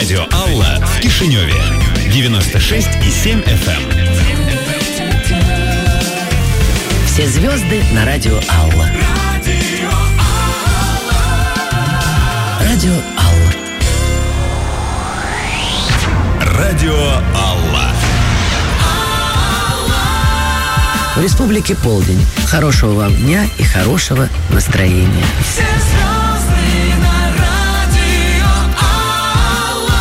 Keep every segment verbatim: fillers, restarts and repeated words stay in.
Радио Алла в Кишиневе. девяносто шесть и семь эф эм. Все звезды на Радио Алла. Радио Алла. Радио Алла. В Республике полдень. Хорошего вам дня и хорошего настроения. Все звезды на Радио Алла.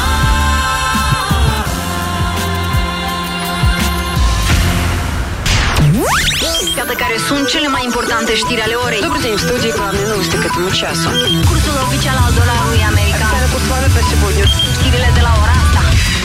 Iată care sunt cele mai importante știri ale orei. Добрый день, в студии главные новости к этому часу. Cursul oficial al dolarului american. Официальный курс валюты сегодня. Știrile de la ora asta.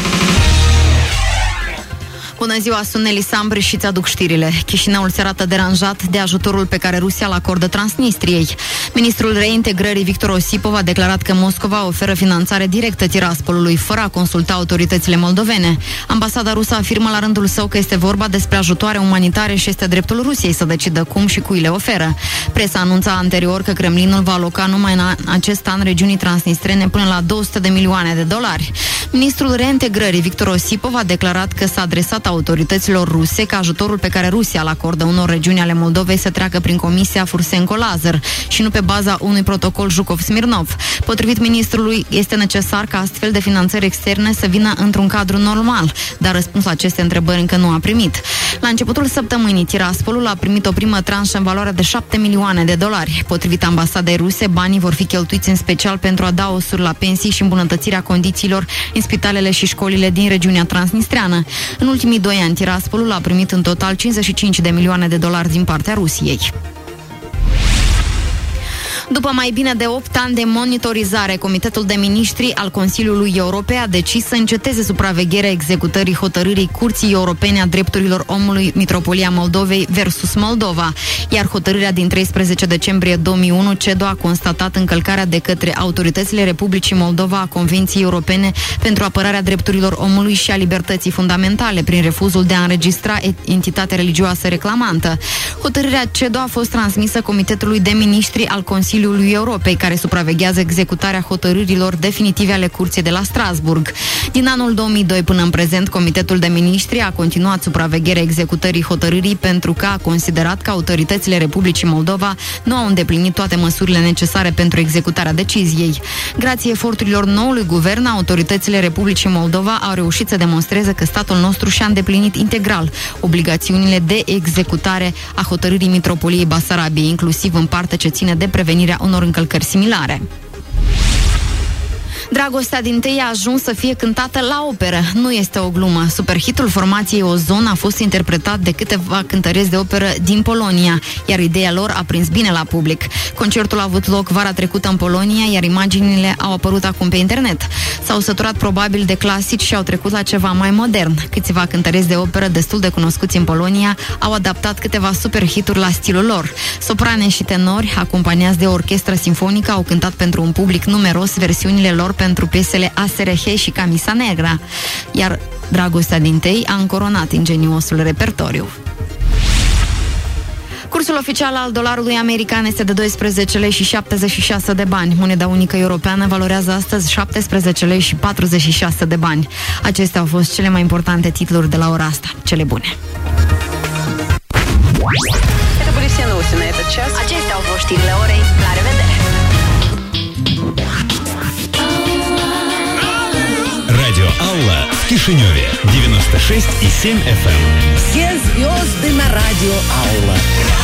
Bună ziua, sunt Nelly Sambri și ți aduc știrile. Chișinăul se arată deranjat de ajutorul pe care Rusia îl acordă Transnistriei. Ministrul reintegrării Victor Osipov a declarat că Moscova oferă finanțare directă Tiraspolului, fără a consulta autoritățile moldovene. Ambasada rusă afirmă la rândul său că este vorba despre ajutoare umanitare și este dreptul Rusiei să decidă cum și cui le oferă. Presa anunța anterior că Kremlinul va aloca numai în acest an regiunii transnistrene până la două sute de milioane de dolari. Ministrul reintegrării Victor Osipov a declarat că s-a adresat autorităților ruse că ajutorul pe care Rusia îl acordă unor regiuni ale Moldovei să treacă prin Comisia Fursenko-Lazar și nu pe baza unui protocol Jukov-Smirnov. Potrivit ministrului, este necesar ca astfel de finanțări externe să vină într-un cadru normal, dar răspuns la aceste întrebări încă nu a primit. La începutul săptămânii, Tiraspolul a primit o primă tranșă în valoare de șapte milioane de dolari. Potrivit ambasadei ruse, banii vor fi cheltuiți în special pentru adaosuri la pensii și îmbunătățirea condițiilor în spitalele și școlile din regiunea transnistreană. În ultimii doi ani, Tiraspolul a primit în total cincizeci și cinci de milioane de dolari din partea Rusiei. După mai bine de opt ani de monitorizare, Comitetul de Ministri al Consiliului Europei a decis să înceteze supravegherea executării hotărârii Curții Europene a Drepturilor Omului Mitropolia Moldovei versus Moldova, iar hotărârea din treisprezece decembrie două mii unu, C E D O a constatat încălcarea de către autoritățile Republicii Moldova a Convenției Europene pentru apărarea drepturilor omului și a libertății fundamentale prin refuzul de a înregistra entitatea religioasă reclamantă. Hotărârea C E D O a fost transmisă Comitetului de Ministri al Consiliului Europei, care supraveghează executarea hotărârilor definitive ale Curții de la Strasburg. Din anul două mii doi până în prezent, Comitetul de Ministri a continuat supravegherea executării hotărârii pentru că a considerat că autoritățile Republicii Moldova nu au îndeplinit toate măsurile necesare pentru executarea deciziei. Grație eforturilor noului guvern, autoritățile Republicii Moldova au reușit să demonstreze că statul nostru și-a îndeplinit integral obligațiunile de executare a hotărârii Mitropoliei Basarabiei, inclusiv în partea ce ține de prevenirea unor încălcări similare. Dragostea dintâi a ajuns să fie cântată la operă. Nu este o glumă. Superhitul formației Ozon a fost interpretat de câteva cântăreți de operă din Polonia, iar ideea lor a prins bine la public. Concertul a avut loc vara trecută în Polonia, iar imaginile au apărut acum pe internet. S-au săturat probabil de clasici și au trecut la ceva mai modern. Câțiva cântăreți de operă destul de cunoscuți în Polonia au adaptat câteva superhituri la stilul lor. Soprane și tenori, acompaniați de o orchestră simfonică, au cântat pentru un public numeros versiunile lor pentru piesele A S R H și Camisa Negra, iar Dragostea dintâi a încoronat ingeniosul repertoriu. Cursul oficial al dolarului american este de doisprezece lei și șaptezeci și șase de bani. Moneda unică europeană valorează astăzi șaptesprezece lei și patruzeci și șase de bani. Acestea au fost cele mai importante titluri de la ora asta. Cele bune! Acestea au fost știrile orei. La revedere! Радио Алла в Кишиневе. девяносто шесть и семь эф эм. Все звезды на Радио Алла.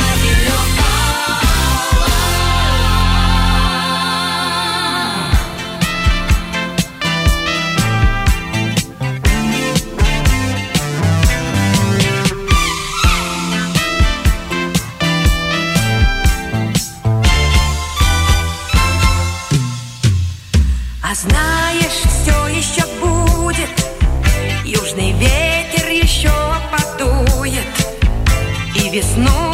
А знаешь, все еще будет, южный ветер еще подует, и весну